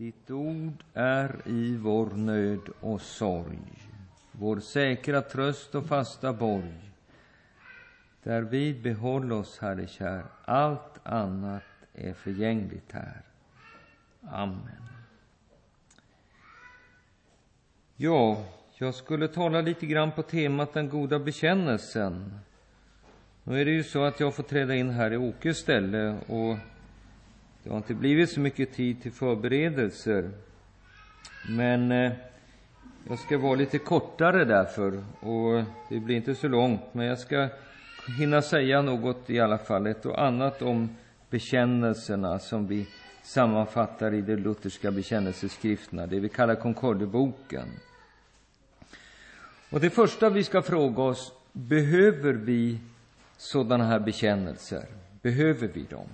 Ditt ord är i vår nöd och sorg, vår säkra tröst och fasta borg. Därvid behåll oss, Herre kär, allt annat är förgängligt här. Amen. Ja, jag skulle tala lite grann på temat den goda bekännelsen. Nu är det ju så att jag får träda in här i Åkes ställe, och det har inte blivit så mycket tid till förberedelser. Men jag ska vara lite kortare därför, och det blir inte så långt. Men jag ska hinna säga något i alla fall, ett och annat om bekännelserna som vi sammanfattar i de lutherska bekännelseskrifterna, det vi kallar Concordieboken. Och det första vi ska fråga oss, behöver vi sådana här bekännelser? Behöver vi dem?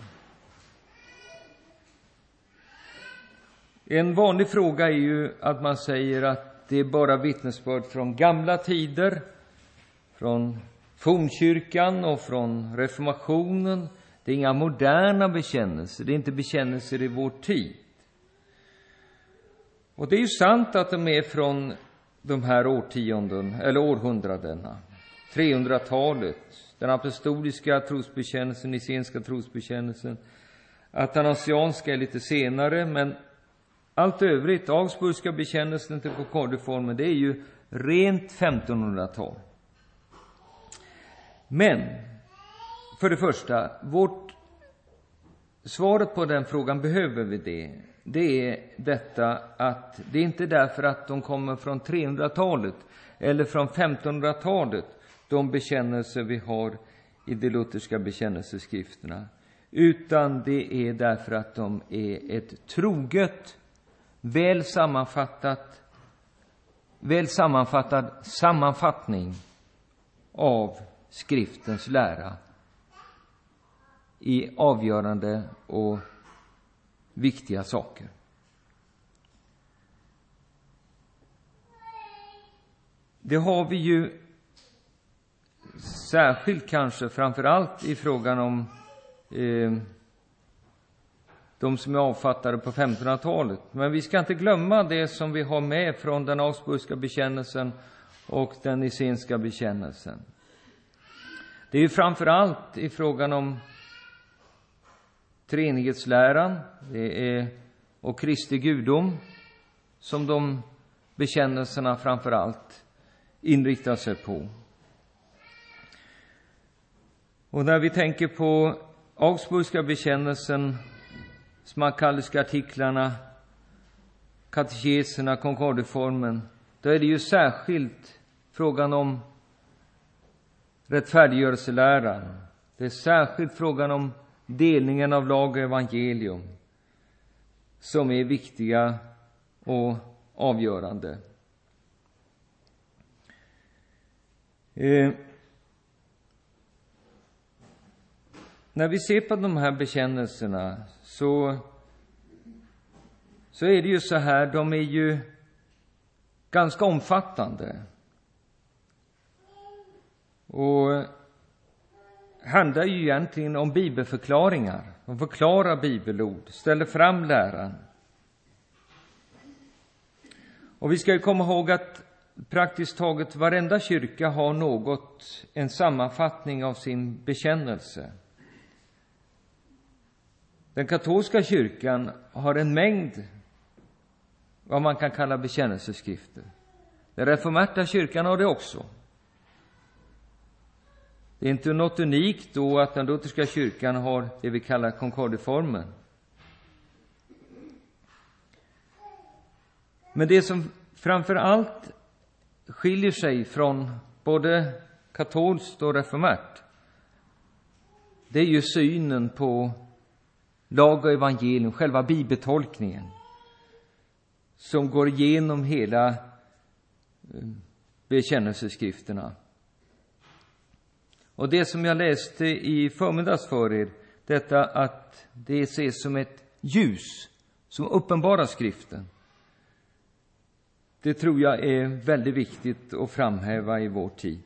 En vanlig fråga är ju att man säger att det är bara vittnesbörd från gamla tider, från fornkyrkan och från reformationen. Det är inga moderna bekännelser, det är inte bekännelser i vår tid. Och det är ju sant att de är från de här århundradena. 300-talet, den apostoliska trosbekännelsen, nicenska trosbekännelsen. Athanasianska är lite senare, men allt övrigt, Augsburgska bekännelsen till Concordiaformen, det är ju rent 1500-tal. Men för det första, svaret på den frågan, behöver vi det? Det är detta att det är inte därför att de kommer från 300-talet eller från 1500-talet, de bekännelser vi har i de lutherska bekännelseskrifterna, utan det är därför att de är ett troget, väl sammanfattad sammanfattning av skriftens lära i avgörande och viktiga saker. Det har vi ju särskilt, kanske framförallt i frågan om de som är avfattade på 1500-talet. Men vi ska inte glömma det som vi har med från den Augsburgska bekännelsen och den nicenska bekännelsen. Det är ju framförallt i frågan om treenighetsläran och Kristi gudom som de bekännelserna framförallt inriktar sig på. Och när vi tänker på Augsburgska bekännelsen, smakkalliska artiklarna, katekeserna, Concordieformen, då är det ju särskilt frågan om rättfärdiggörelseläran. Det är särskilt frågan om delningen av lag och evangelium som är viktiga och avgörande. När vi ser på de här bekännelserna så är det ju så här, de är ju ganska omfattande. Och handlar ju egentligen om bibelförklaringar. De förklarar bibelord, ställer fram läran. Och vi ska ju komma ihåg att praktiskt taget varenda kyrka har en sammanfattning av sin bekännelse. Den katolska kyrkan har en mängd vad man kan kalla bekännelseskrifter. Den reformerta kyrkan har det också. Det är inte något unikt då att den lutherska kyrkan har det vi kallar Concordieformen. Men det som framför allt skiljer sig från både katolskt och reformärt, det är ju synen på lag och evangelium, själva bibeltolkningen, som går igenom hela bekännelseskrifterna. Och det som jag läste i förmiddags för er, detta att det ses som ett ljus som uppenbarar skriften, det tror jag är väldigt viktigt att framhäva i vår tid.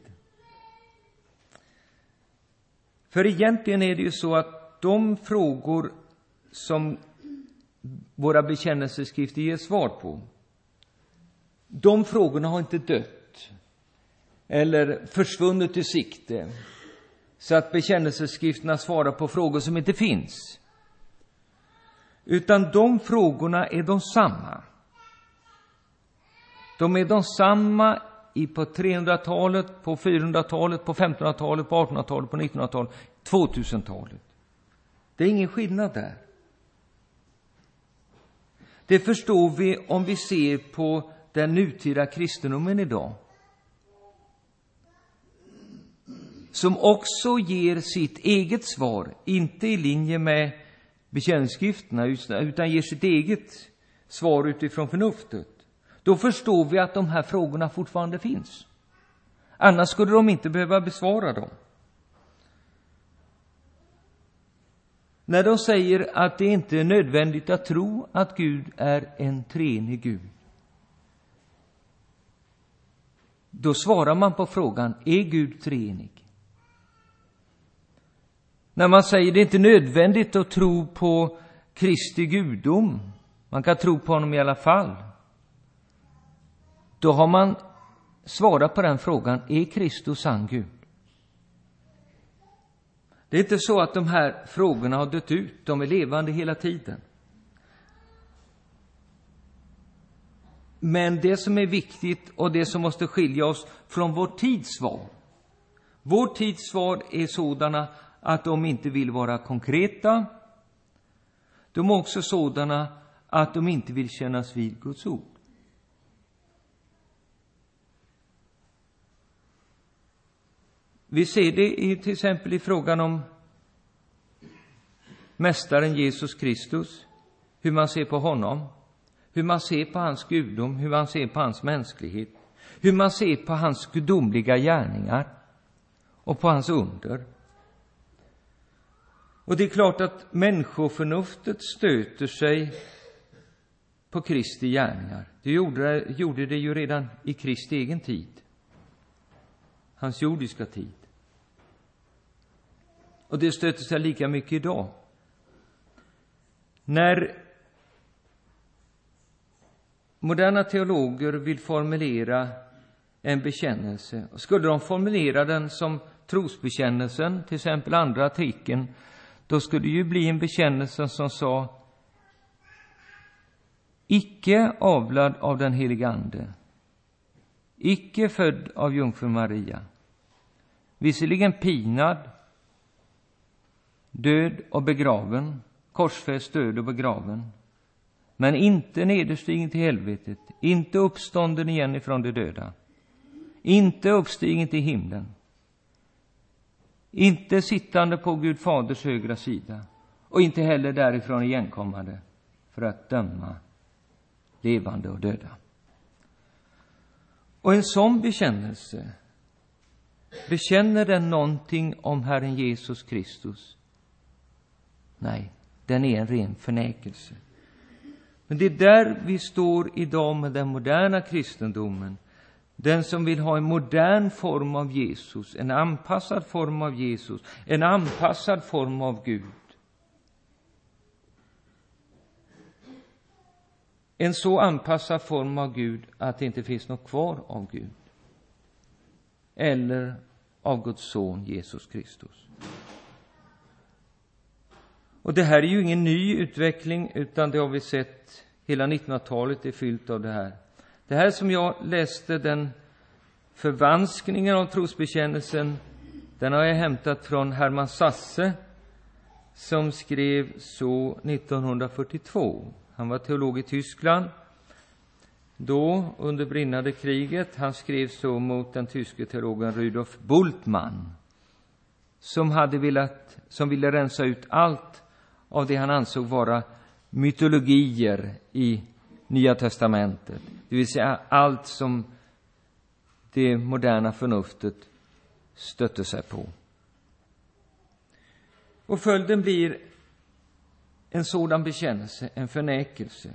För egentligen är det ju så att de frågor som våra bekännelseskrifter ger svar på. De frågorna har inte dött eller försvunnit ur sikte, så att bekännelseskrifterna svarar på frågor som inte finns. Utan de frågorna är de samma. De är de samma på 300-talet, på 400-talet, på 1500-talet, på 1800-talet, på 1900-talet, 2000-talet. Det är ingen skillnad där. Det förstår vi om vi ser på den nutida kristendomen idag, som också ger sitt eget svar, inte i linje med bekännelseskrifterna, utan ger sitt eget svar utifrån förnuftet. Då förstår vi att de här frågorna fortfarande finns. Annars skulle de inte behöva besvara dem. När de säger att det inte är nödvändigt att tro att Gud är en treenig Gud, då svarar man på frågan: är Gud treenig? När man säger att det inte är nödvändigt att tro på Kristi gudom, man kan tro på honom i alla fall, då har man svarat på den frågan: är Kristus sann Gud? Det är inte så att de här frågorna har dött ut, de är levande hela tiden. Men det som är viktigt och det som måste skilja oss från vår tids svar, vår tids svar är sådana att de inte vill vara konkreta. De är också sådana att de inte vill kännas vid Guds ord. Vi ser det till exempel i frågan om mästaren Jesus Kristus, hur man ser på honom, hur man ser på hans gudom, hur man ser på hans mänsklighet, hur man ser på hans gudomliga gärningar och på hans under. Och det är klart att människoförnuftet stöter sig på Kristi gärningar. Det gjorde det ju redan i Kristi egen tid, hans jordiska tid. Och det stöter sig lika mycket idag. När moderna teologer vill formulera en bekännelse, skulle de formulera den som trosbekännelsen, till exempel andra artikeln, då skulle det ju bli en bekännelse som sa: icke avlad av den helige ande, icke född av jungfru Maria, visserligen pinad, död och begraven, korsfäst, död och begraven, men inte nederstigen till helvetet, inte uppstånden igen ifrån de döda, inte uppstigen till himlen, inte sittande på Gud faders högra sida, och inte heller därifrån igenkommande för att döma levande och döda. Och en sån bekännelse, bekänner den någonting om Herren Jesus Kristus? Nej, den är en ren förnekelse. Men det är där vi står idag med den moderna kristendomen. Den som vill ha en modern form av Jesus, en anpassad form av Jesus, en anpassad form av Gud. En så anpassad form av Gud att det inte finns något kvar av Gud. Eller av Guds son Jesus Kristus. Och det här är ju ingen ny utveckling, utan det har vi sett hela 1900-talet är fyllt av det här. Det här som jag läste, den förvanskningen av trosbekännelsen, den har jag hämtat från Hermann Sasse, som skrev så 1942. Han var teolog i Tyskland då under brinnande kriget. Han skrev så mot den tyske teologen Rudolf Bultmann, som ville rensa ut allt av det han ansåg vara mytologier i Nya testamentet. Det vill säga allt som det moderna förnuftet stötte sig på. Och följden blir en sådan bekännelse, en förnekelse.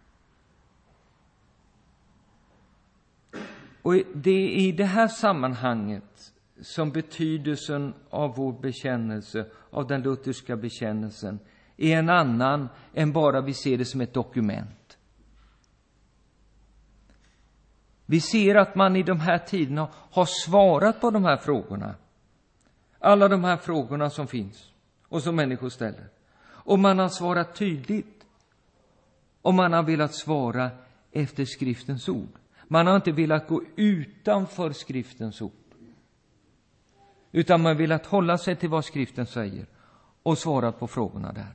Och det är i det här sammanhanget som betydelsen av vår bekännelse, av den lutherska bekännelsen, är en annan än bara vi ser det som ett dokument. Vi ser att man i de här tiderna har svarat på de här frågorna. Alla de här frågorna som finns och som människor ställer. Och man har svarat tydligt. Och man har velat svara efter skriftens ord. Man har inte velat gå utanför skriftens ord. Utan man har velat hålla sig till vad skriften säger och svara på frågorna där.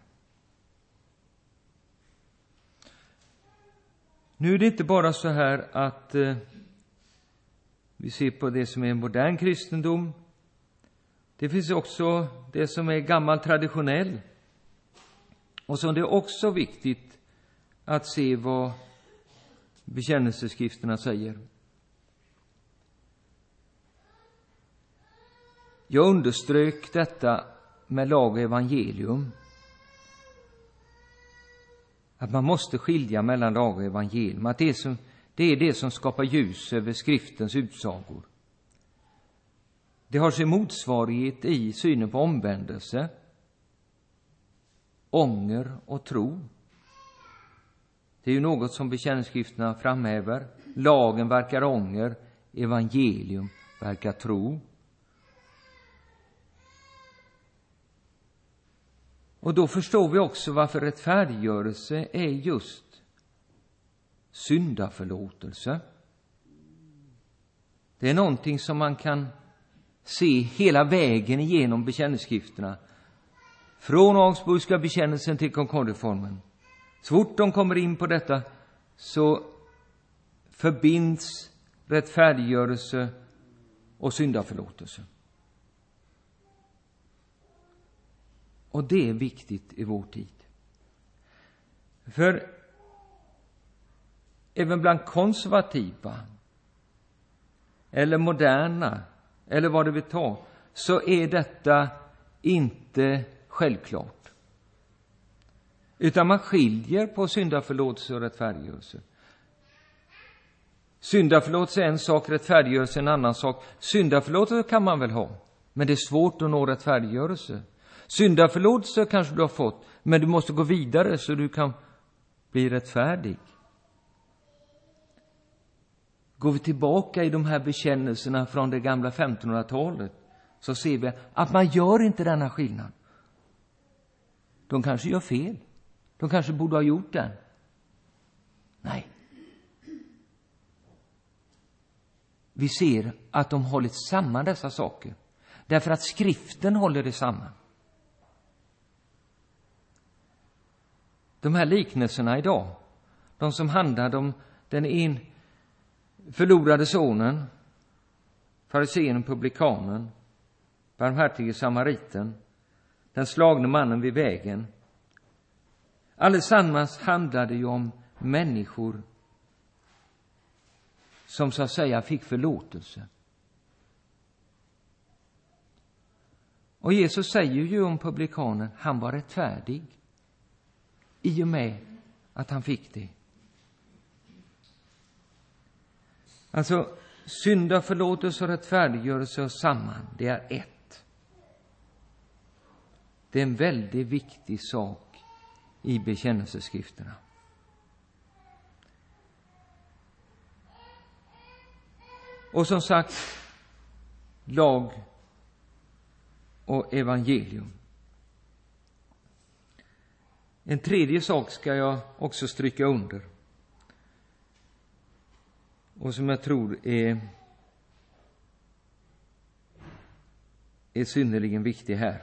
Nu är det inte bara så här att vi ser på det som är modern kristendom. Det finns också det som är gammal traditionell. Och så är det också viktigt att se vad bekännelseskrifterna säger. Jag underströk detta med lag och evangelium. Att man måste skilja mellan lag och evangelium. Att det är det som skapar ljus över skriftens utsagor. Det har sin motsvarighet i synen på omvändelse, ånger och tro. Det är ju något som bekännelseskrifterna framhäver. Lagen verkar ånger, evangelium verkar tro. Och då förstår vi också varför rättfärdiggörelse är just syndaförlåtelse. Det är någonting som man kan se hela vägen igenom bekännelseskrifterna. Från Augsburgska bekännelsen till Concordieformen. Så fort de kommer in på detta så förbinds rättfärdiggörelse och syndaförlåtelse. Och det är viktigt i vår tid. För även bland konservativa eller moderna eller vad det vill ta, så är detta inte självklart. Utan man skiljer på syndaförlåtelse och rättfärdiggörelse. Syndaförlåtelse är en sak, rättfärdiggörelse är en annan sak. Syndaförlåtelse kan man väl ha, men det är svårt att nå rättfärdiggörelse. Syndaförlåtelse kanske du har fått, men du måste gå vidare så du kan bli rättfärdig. Går vi tillbaka i de här bekännelserna från det gamla 1500-talet så ser vi att man gör inte denna skillnad. De kanske gör fel. De kanske borde ha gjort den. Nej. Vi ser att de hållit samman dessa saker. Därför att skriften håller det samman. De här liknelserna idag, de som handlar om den förlorade sonen, farisén och publikanen, barmhärtige samariten, den slagne mannen vid vägen. Allesammans handlade ju om människor som så att säga fick förlåtelse. Och Jesus säger ju om publikanen, han var rättfärdig i och med att han fick det. Alltså, syndaförlåtelse och rättfärdiggörelse och samman, det är ett. Det är en väldigt viktig sak i bekännelseskrifterna. Och som sagt, lag och evangelium. En tredje sak ska jag också stryka under. Och som jag tror är synnerligen viktig här.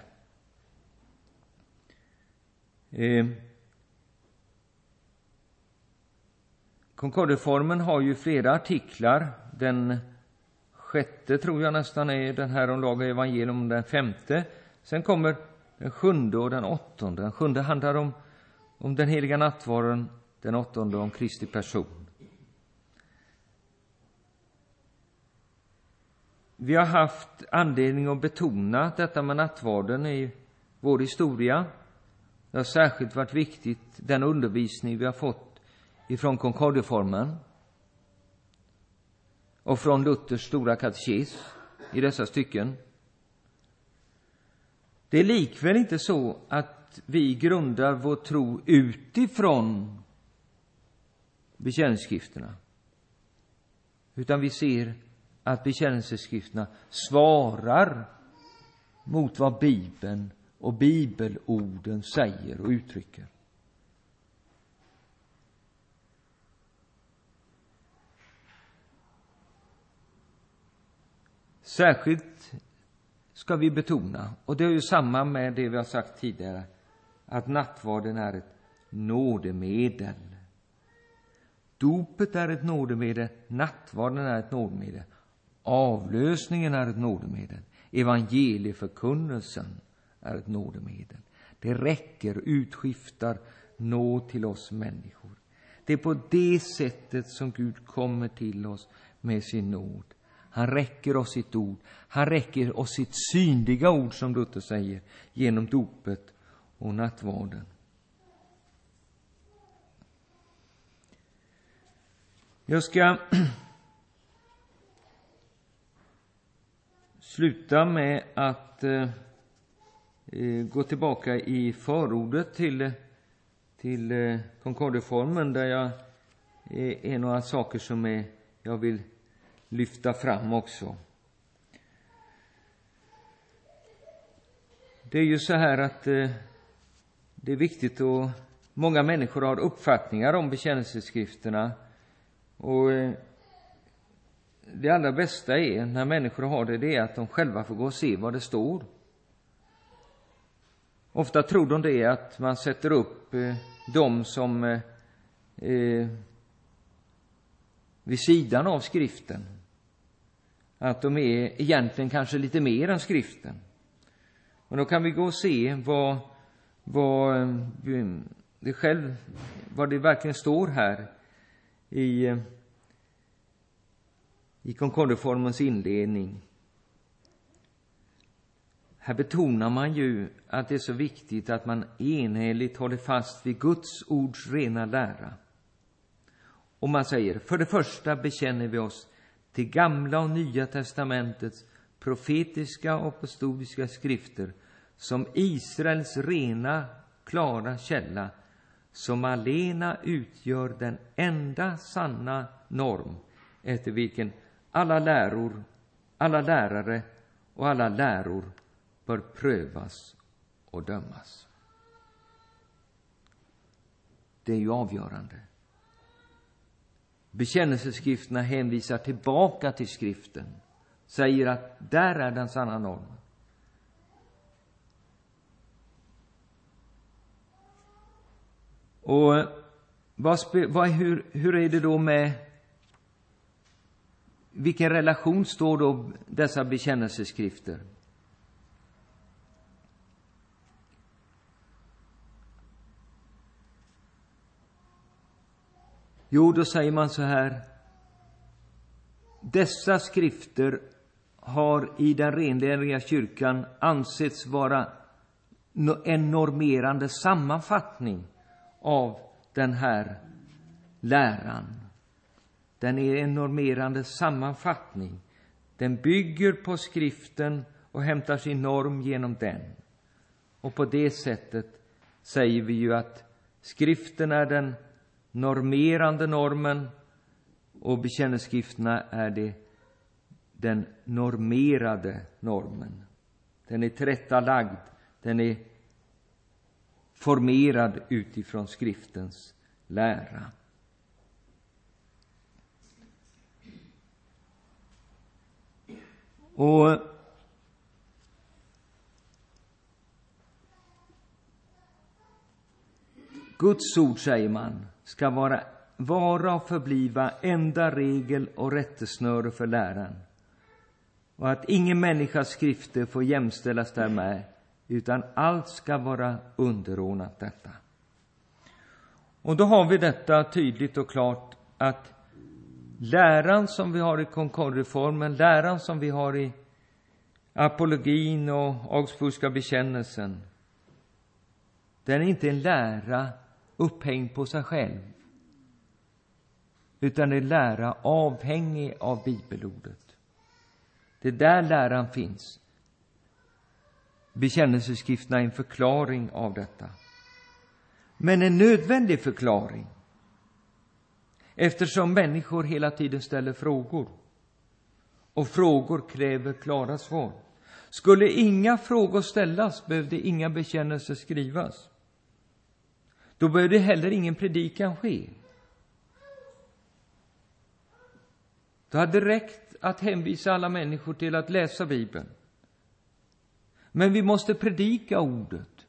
Concordieformen har ju flera artiklar. Den 6:e tror jag nästan är den här om lag och evangelium, den 5:e. Sen kommer den 7:e och den 8:e. Den 7:e handlar om den heliga nattvarden, den 8:e om Kristi person. Vi har haft anledning att betona detta med nattvarden i vår historia. Det har särskilt varit viktigt den undervisning vi har fått ifrån Concordieformen och från Luthers stora katekes i dessa stycken. Det är likväl inte så att att vi grundar vår tro utifrån bekännelseskrifterna. Utan vi ser att bekännelseskrifterna svarar mot vad Bibeln och bibelorden säger och uttrycker. Särskilt ska vi betona, och det är ju samma med det vi har sagt tidigare, att nattvarden är ett nådemedel. Dopet är ett nådemedel, nattvarden är ett nådemedel, avlösningen är ett nådemedel, evangelieförkunnelsen är ett nådemedel. Det räcker, utskiftar nåd till oss människor. Det är på det sättet som Gud kommer till oss med sin nåd. Han räcker oss sitt ord. Han räcker oss sitt synliga ord, som Luther säger, genom dopet och nattvarden. Jag ska sluta med att gå tillbaka i förordet till Concordieformen, där jag är några saker som jag vill lyfta fram också. Det är ju så här att det är viktigt, och många människor har uppfattningar om bekännelseskrifterna, och det allra bästa är när människor har det är att de själva får gå och se vad det står. Ofta tror de det att man sätter upp dem som vid sidan av skriften, att de är egentligen kanske lite mer än skriften. Men då kan vi gå och se vad det verkligen står här i Concordieformens inledning. Här betonar man ju att det är så viktigt att man enhälligt håller fast vid Guds ords rena lära. Och man säger, för det första bekänner vi oss till Gamla och Nya testamentets profetiska och apostoliska skrifter som Israels rena, klara källa, som alena utgör den enda sanna norm efter vilken alla lärare och alla läror bör prövas och dömas. Det är ju avgörande. Bekännelseskrifterna hänvisar tillbaka till skriften, säger att där är den sanna normen. Och hur är det då med, vilken relation står då dessa bekännelseskrifter? Jo, då säger man så här: dessa skrifter har i den renläriga kyrkan ansetts vara en normerande sammanfattning av den här läran. Den är en normerande sammanfattning. Den bygger på skriften och hämtar sin norm genom den. Och på det sättet säger vi ju att skriften är den normerande normen och bekännelseskrifterna är den normerade normen. Den är tillrättalagd, den är formerad utifrån skriftens lära. Och Guds ord, säger man, ska vara och förbliva enda regel och rättesnöre för läran. Och att ingen människas skrifter får jämställas därmed, utan allt ska vara underordnat detta. Och då har vi detta tydligt och klart, att läran som vi har i Concordieformen, läran som vi har i apologin och augsburgska bekännelsen, den är inte en lära upphängd på sig själv, utan en lära avhängig av bibelordet. Det är där läran finns. bekännelseskrifterna en förklaring av detta. Men en nödvändig förklaring. Eftersom människor hela tiden ställer frågor. Och frågor kräver klara svar. Skulle inga frågor ställas behövde inga bekännelser skrivas. Då behövde heller ingen predikan ske. Det hade räckt att hänvisa alla människor till att läsa Bibeln. Men vi måste predika ordet.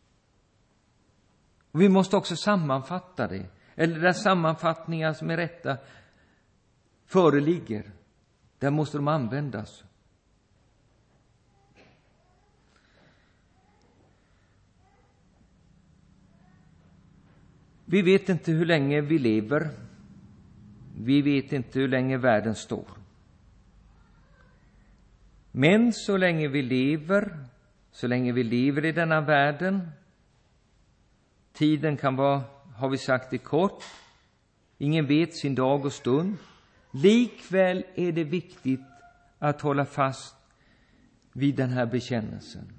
Och vi måste också sammanfatta det. Eller där sammanfattningar som är rätta föreligger. Där måste de användas. Vi vet inte hur länge vi lever. Vi vet inte hur länge världen står. Men så länge vi lever i denna världen, tiden kan vara, har vi sagt det, kort. Ingen vet sin dag och stund. Likväl är det viktigt att hålla fast vid den här bekännelsen.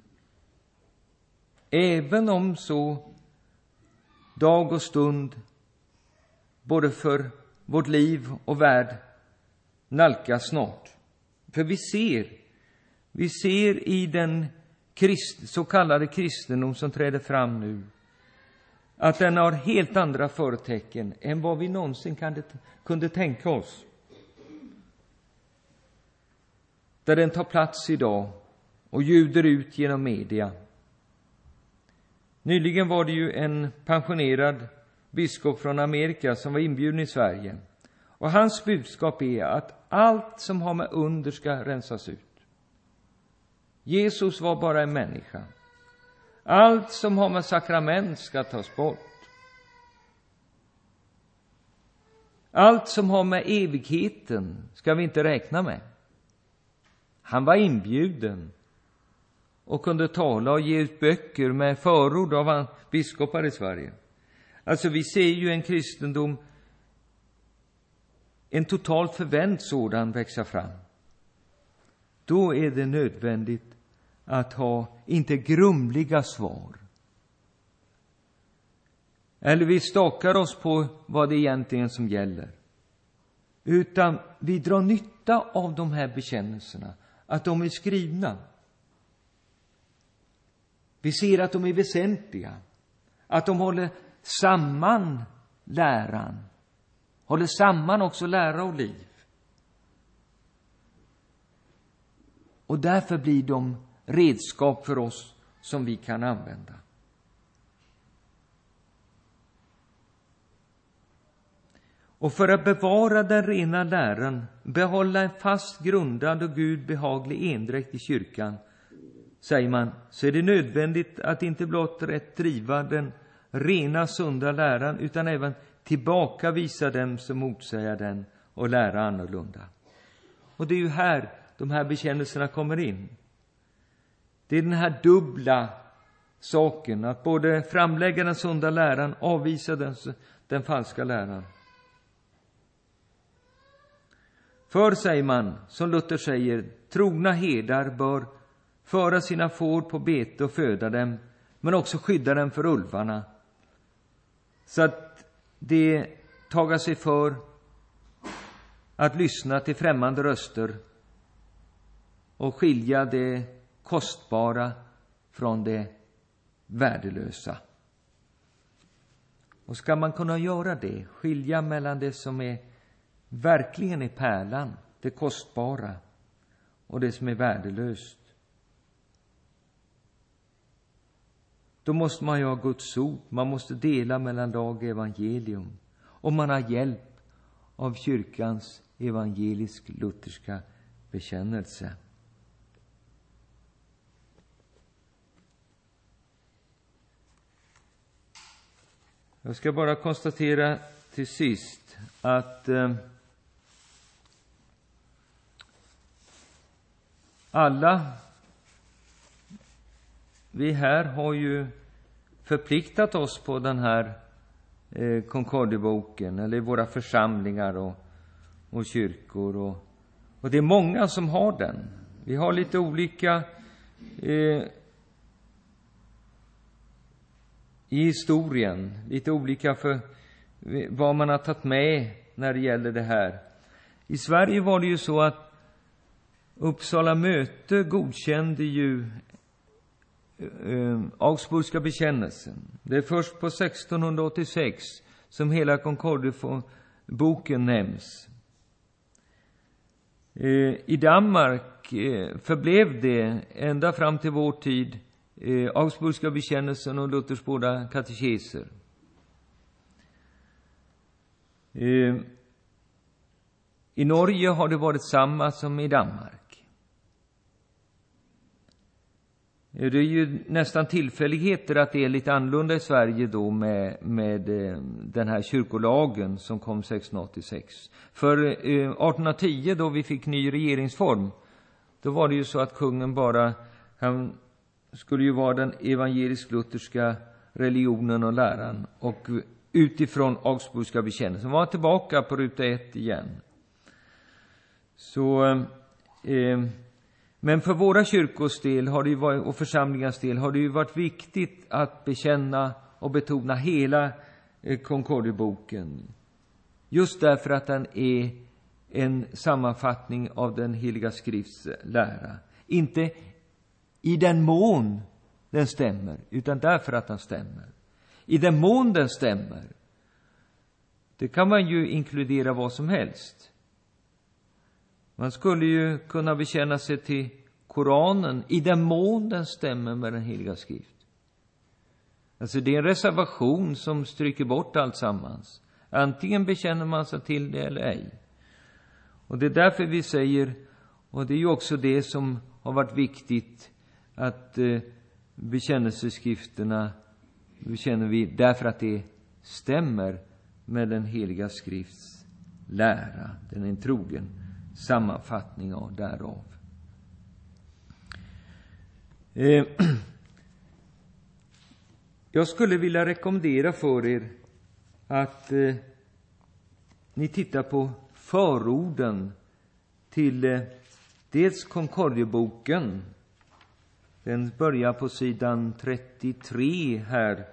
Även om så dag och stund, både för vårt liv och värld, nalkas snart. För vi ser i den så kallade kristendom som träder fram nu, att den har helt andra förtecken än vad vi någonsin kunde tänka oss. Där den tar plats idag och ljuder ut genom media. Nyligen var det ju en pensionerad biskop från Amerika som var inbjuden i Sverige. Och hans budskap är att allt som har med under ska rensas ut. Jesus var bara en människa. Allt som har med sakrament ska tas bort. Allt som har med evigheten ska vi inte räkna med. Han var inbjuden och kunde tala och ge ut böcker med förord av biskopar i Sverige. Alltså vi ser ju en kristendom, en totalt förvänd sådan, växa fram. Då är det nödvändigt att ha inte grumliga svar. Eller vi stakar oss på vad det egentligen som gäller. Utan vi drar nytta av de här bekännelserna. Att de är skrivna. Vi ser att de är väsentliga. Att de håller samman läran. Håller samman också lära och liv. Och därför blir de redskap för oss som vi kan använda. Och för att bevara den rena läran, behålla en fast grundad och Gud behaglig endräkt i kyrkan, säger man, så är det nödvändigt att inte blott rätt driva den rena sunda läran, utan även tillbakavisa dem som motsäger den och lära annorlunda. Och det är ju här de här bekännelserna kommer in. Det är den här dubbla saken, att både framlägga den sunda läran, avvisa den falska läran. För, säger man, som Luther säger, trogna herdar bör föra sina får på bete och föda dem, men också skydda dem för ulvarna. Så att de tagar sig för att lyssna till främmande röster och skilja det kostbara från det värdelösa. Och ska man kunna göra det, skilja mellan det som är verkligen är pärlan, det kostbara, och det som är värdelöst, då måste man ju ha Guds ord. Man måste dela mellan lag och evangelium. Och man har hjälp av kyrkans evangelisk-lutherska bekännelse. Jag ska bara konstatera till sist att alla vi här har ju förpliktat oss på den här Concordieboken, eller i våra församlingar och kyrkor, och det är många som har den. Vi har lite olika i historien. Lite olika för vad man har tagit med när det gäller det här. I Sverige var det ju så att Uppsala möte godkände ju Augsburgska bekännelsen. Det är först på 1686 som hela Concordieboken nämns. I Danmark förblev det ända fram till vår tid Augsburgska bekännelsen och Luthers båda katekeser. I Norge har det varit samma som i Danmark. Det är ju nästan tillfälligheter att det är lite annorlunda i Sverige då med den här kyrkolagen som kom 1686. För 1810 då vi fick ny regeringsform, då var det ju så att kungen han skulle ju vara den evangelisk-lutherska religionen och läran, och utifrån Augsburgska bekännelsen var tillbaka på ruta 1 igen. Men för våra kyrkors del har det ju varit, och församlingars del har det ju varit viktigt att bekänna och betona hela Concordieboken. Just därför att den är en sammanfattning av den heliga skrifts lära. Inte i den mån den stämmer, utan därför att den stämmer. I den mån den stämmer, det kan man ju inkludera vad som helst. Man skulle ju kunna bekänna sig till Koranen i den mån den stämmer med den heliga skrift. Alltså det är en reservation som stryker bort allt sammans. Antingen bekänner man sig till det eller ej. Och det är därför vi säger, och det är ju också det som har varit viktigt, att bekännelseskrifterna bekänner vi därför att det stämmer med den heliga skrifts lära. Den är en trogen sammanfattning av därav. Jag skulle vilja rekommendera för er att ni tittar på förorden till dels Concordieboken. Den börjar på sidan 33 här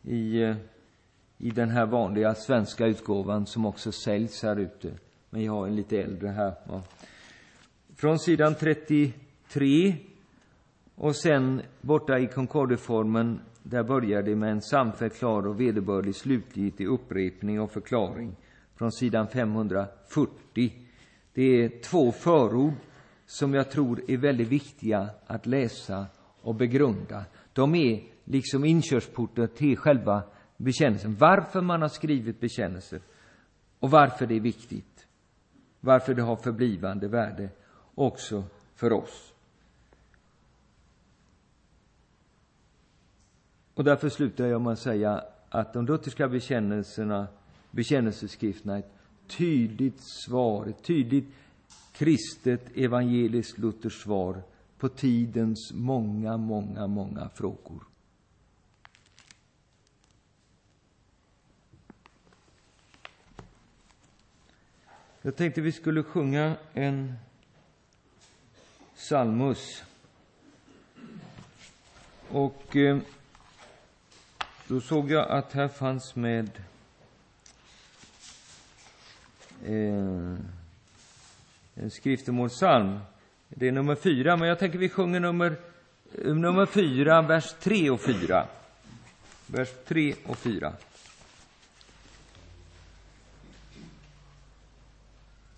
i den här vanliga svenska utgåvan som också säljs här ute. Men jag har en lite äldre här. Ja. Från sidan 33 och sen borta i Concordieformen, där börjar det med en samfälld, klar och vederbörlig slutgiltig upprepning och förklaring. Från sidan 540. Det är 2 förord som jag tror är väldigt viktiga att läsa och begrunda. De är liksom inkörsporten till själva bekännelsen. Varför man har skrivit bekännelser och varför det är viktigt. Varför det har förblivande värde också för oss. Och därför slutar jag med att säga att de lutherska bekännelseskrifterna är ett tydligt svar, ett tydligt kristet evangeliskt lutherskt svar på tidens många frågor. Jag tänkte vi skulle sjunga en psalmus. Och då såg jag att här fanns med en skriftemålssalm. Det är nummer 4, men jag tänker vi sjunger nummer 4, vers 3 och 4. Vers 3 och 4.